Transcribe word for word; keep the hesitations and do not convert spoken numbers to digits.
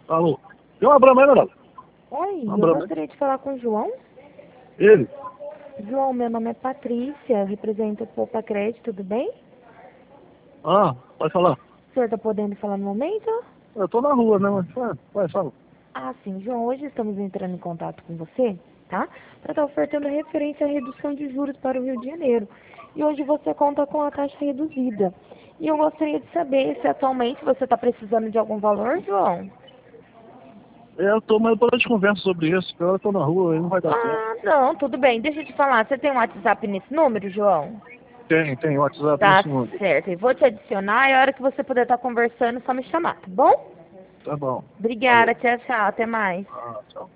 Alô? Tem uma Brahma aí, meu nome? Oi, Uma eu Brahma. gostaria de falar com o João. Ele? João, meu nome é Patrícia, represento o Poupa Crédito, tudo bem? Ah, pode falar. O senhor está podendo falar no momento? Eu tô na rua, né? Mas, vai, vai, fala. Ah, sim, João, hoje estamos entrando em contato com você, tá? Para estar ofertando referência à redução de juros para o Rio de Janeiro. E hoje você conta com a taxa reduzida. E eu gostaria de saber se atualmente você está precisando de algum valor, João? É, eu tô, mas depois a gente conversa sobre isso, porque agora eu tô na rua, aí não vai dar tempo. Ah, não, tudo bem. Deixa eu te falar, você tem um WhatsApp nesse número, João? Tem, tem WhatsApp Tá nesse mundo. certo. E vou te adicionar e a hora que você puder estar conversando, é só me chamar, tá bom? Tá bom. Obrigada, Falou. tchau, tchau. Até mais. Ah, tchau.